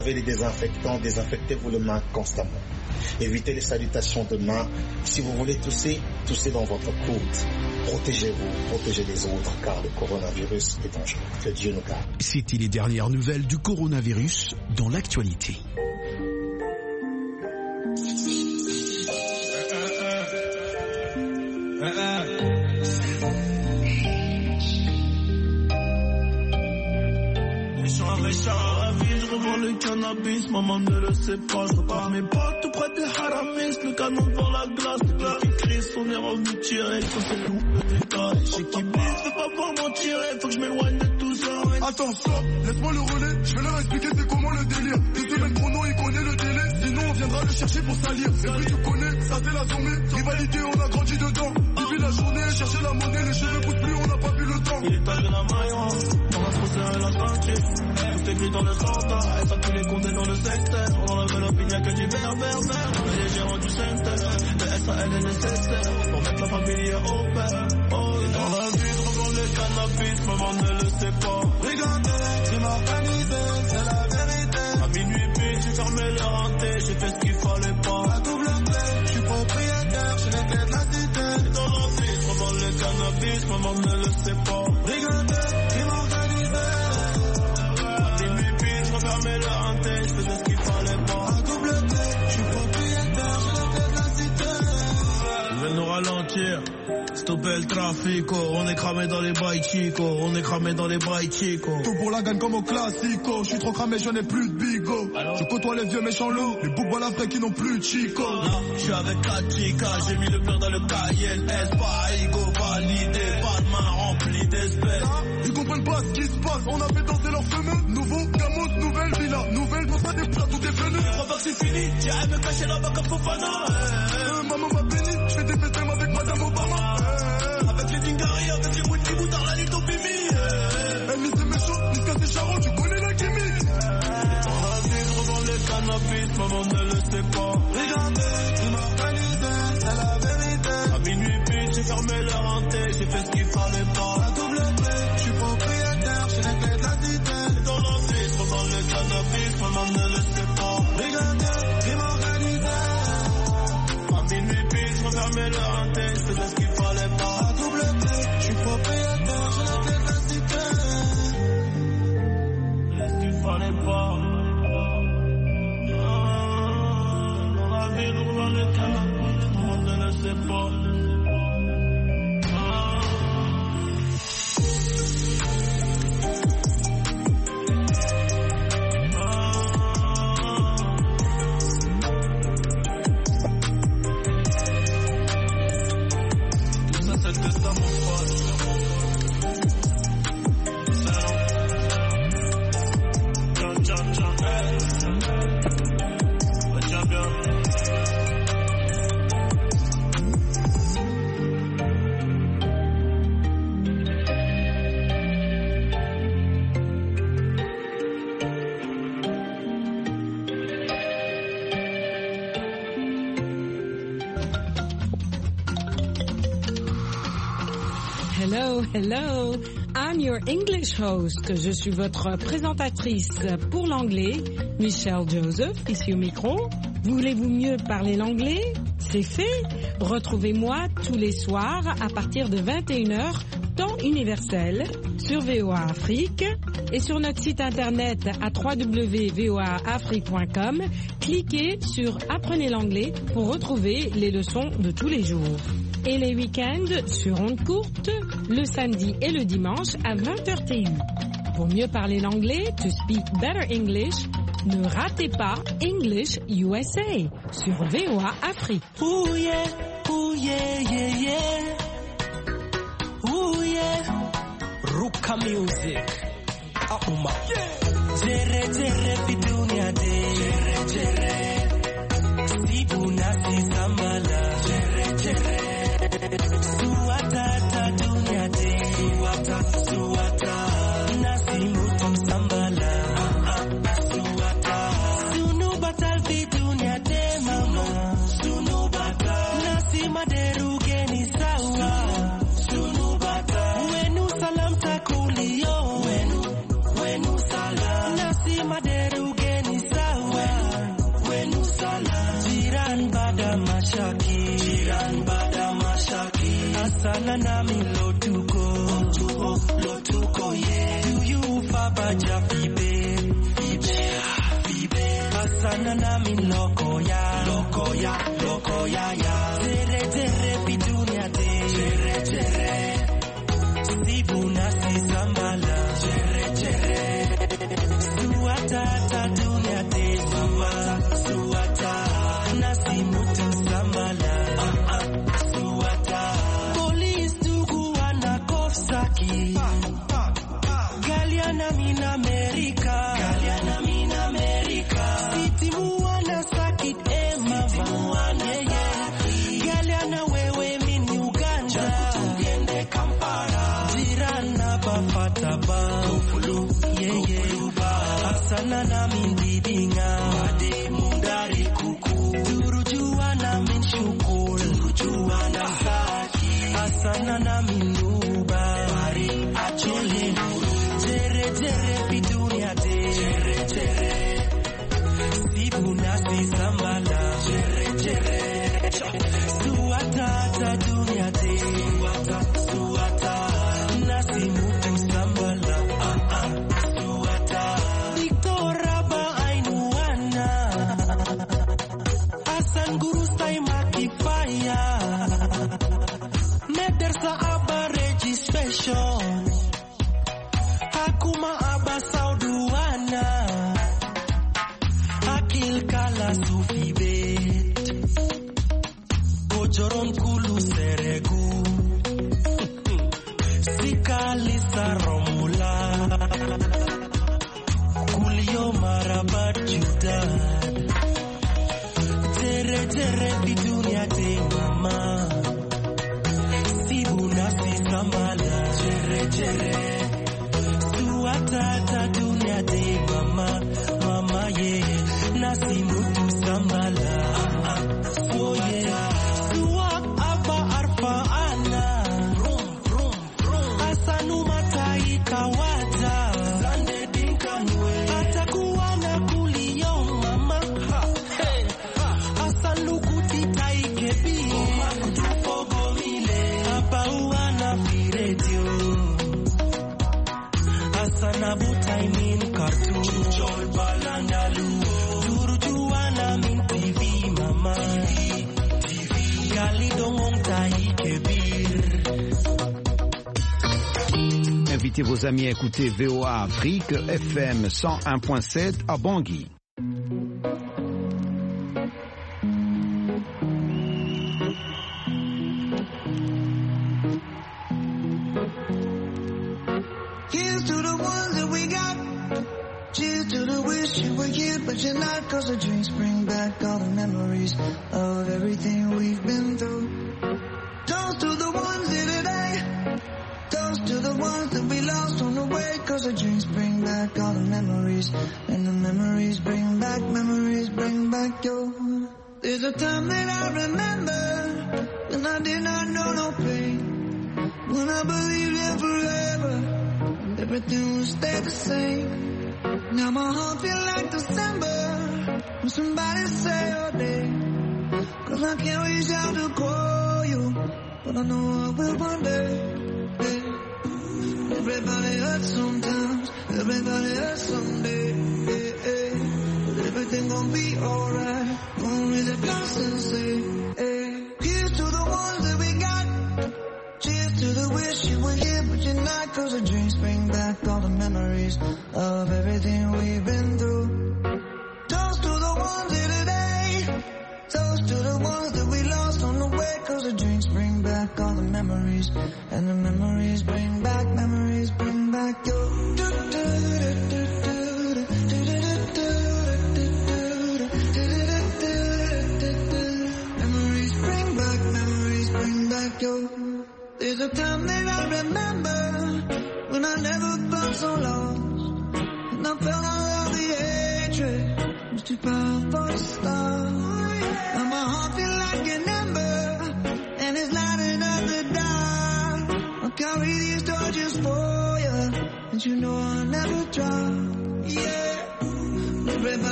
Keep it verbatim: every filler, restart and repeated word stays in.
Lavez les désinfectants, désinfectez-vous les mains constamment. Évitez les salutations de main. Si vous voulez tousser, toussez dans votre coude. Protégez-vous, protégez les autres, car le coronavirus est dangereux. Que Dieu nous garde. C'était les dernières nouvelles du coronavirus dans l'actualité. Le cannabis, maman ne le sait pas. Je repars mes potes tout près des haramis. Le canon devant la glace, les gars qui crient, on est revenu tirer. Quand c'est tout le détail, chez qui bise, je vais pas pouvoir m'en tirer. Faut que je m'éloigne de tout ça. Attends, stop, laisse-moi le relais. Je vais leur expliquer c'est comment le délire. Deux semaines chrono, il connaît le délai. Sinon, on viendra le chercher pour salir. Et puis tu connais, ça c'est la sommée. Rivalité, on a grandi dedans. Depuis la journée, chercher la monnaie, les cheveux poussent plus, on n'a pas vu le temps. Il est tard de la maillon, on a trop serré la ceinture. Tout est gris dans le centre, et ça tous les comptes dans le secteur. On enlève l'opinion, y'a que du berbère, les gérants du centre, le S A L est nécessaire pour mettre la famille au père. Oh, et dans la vie, je revends le cannabis, maman ne le sait pas. Regardez, j'ai m'organisé, c'est la vérité. À minuit pile, j'ai fermé le renté, j'ai fait ce qu'il fallait pas. La double clé, je suis propriétaire, j'ai les clés de la cité. Et dans la vie, je revends le cannabis, maman ne le sait pas. Regardez, j'ai m'organisé. Fermez le hanté, je faisais ce qu'il fallait pas. À double clé, je suis propriétaire, j'ai la clé de la cité. Ils veulent nous ralentir, stopper le trafic, oh. On est cramé dans les bails chico, on est cramé dans les bails chico. Tout pour la gagne comme au classico. Je suis trop cramé, je n'ai plus de bigot. Je côtoie les vieux méchants loups, les boucs la vraie qui n'ont plus de chico. Je suis avec Katika, j'ai mis le père dans le Cayenne. S, pas Igo, validé, pas de main remplie d'espèces. Ils comprennent pas ce qui se passe, on a fait danser leurs fameux. Nouveau Gamos, nouvelle villa, nouvelle pour ça des plats, tout est venu. Je crois pas que c'est fini, j'irai me cacher là-bas comme Fofana. euh, Maman m'a béni, je fais des F S M avec Madame Obama. euh, Avec les Dingari, avec les Wouti Boutard, la Lito Pimi. Elle mise ses méchants, jusqu'à ses charros, tu connais la gimmick. Dans la vie, je revends le cannabis, maman ne le sait pas. Regardez, tu m'organisais, c'est la vérité. À minuit pile, j'ai fermé le renté, j'ai fait ce qu'il fallait pas. La double clé, je suis propriétaire, j'ai les clés de la cité. Dans la vie, je revends le cannabis, maman ne le sait pas. Regardez, tu m'organisais. À minuit pile, je refermais le renté, je faisais ce qu'il fallait pas. La double clé, je suis propriétaire, j'ai les clés de la cité. Ce qu'il fallait pas. Ah, dans la vie, je revends le cannabis, maman ne le sait pas. Hello, hello, I'm your English host. Je suis votre présentatrice pour l'anglais, Michelle Joseph, ici au micro. Voulez-vous mieux parler l'anglais? C'est fait. Retrouvez-moi tous les soirs à partir de vingt et une heures, temps universel, sur V O A Afrique et sur notre site internet à w w w point v o a afrique point com. Cliquez sur Apprenez l'anglais pour retrouver les leçons de tous les jours. Et les week-ends sur ondes courtes, le samedi et le dimanche à vingt heures T U. Pour mieux parler l'anglais, to speak better English, ne ratez pas English U S A sur V O A Afrique. Ooh yeah, ooh yeah, yeah, yeah. Ooh yeah. Ruka music. Auma. Jere jere fidunia de. Jere jere. Sibuna si sambala. Jere jere. Suata ta dunia de. Suata suata. Nasimu tom sambala. Suata. Sunu batal fidunia de mama. Sunu batal. Nasima de rugeni sawa. Sunu batal. Wenu salam takulio. Wenu wenu salam. Nasima de rugeni. Asana na min loko ya, loko ya, loko ya ya. Tere tere bidunia te, tere tere. Sibu nasi sambala, tere tere. Suata ta dunia te, suata, suata. Nasi mutu sambala, ah ah, suata. Police tugu wana kofsaki. Galiana min America, Galiana min America. Siti muana sakit e mama, yeah yeah. Galiana wewe min Uganda, tugende Kampala. Jirana bafata ba, kufulu, yeah yeah. Asana na min didinga, wade mundari kuku. Turujuana min shukul, turujuana saki. Asana na min nuba, bari achole nuru. Tere tere bidunia te, tere tere. Sibu nasi sambala, tere tere. Suata ta dunia te, suata, suata. Nasi mutu sambala, ah ah, suata. Victoria ba ainuana. Asan guru stay makifaya. Medersa aba registration. Hakuma aba sauduana. Akil kala sufi bet. Ojoron kulu seregu. Sikali saromula. Kulio marabat judan. Tere tere bidunia te mama. Sibu nasi sambala. Tere tere. Suata dunia de mama, mama yeah. Nasi mutu sambala, ah ah, oh yeah. Suak aba arfa ana, rum rum rum. Asanu matai kawata, sande dinkanwe. Atakuwa na kulio mama, ha hey ha. Asanu kuti tai kebi, oma kutupo gomile. Aba uana firetio. Asana butai min kartu, chol balandalu. Turujuana min T V mama, T V. Gali dongong tai kebir. Invitez vos amis à écouter V O A Afrique F M cent un point sept à Bangui. But you're not, cause the drinks bring back all the memories of everything we've been through. Toast to the ones here today. Toast to the ones that we lost on the way. Cause the drinks bring back all the memories. And the memories bring back, memories bring back your. There's a time that I remember when I did not know no pain. When I believed in forever, everything would stay the same. Now my heart feel like December when somebody say your name. Cause I can't reach out to call you, but I know I will one day. Yeah. Everybody hurts sometimes, everybody hurts someday. Yeah, yeah. But everything gon' be alright. Gonna raise a glass and say, hey. Here's to the ones that we got. Cheers to the wish you were here, but you're not. Cause the drinks bring back all the memories of everything we've been through. Toast to the ones here today. Toast to the ones that we lost on the way. Cause the drinks bring back all the memories. And the memories bring back, memories bring back your. Memories bring back, memories bring back your. There's a time that I remember when I never felt so lost. And I felt all of the hatred was too powerful to stop. Now my heart feel like an ember, and it's lighting up the dark. I'll carry these torches for you, and you know I'll never drop.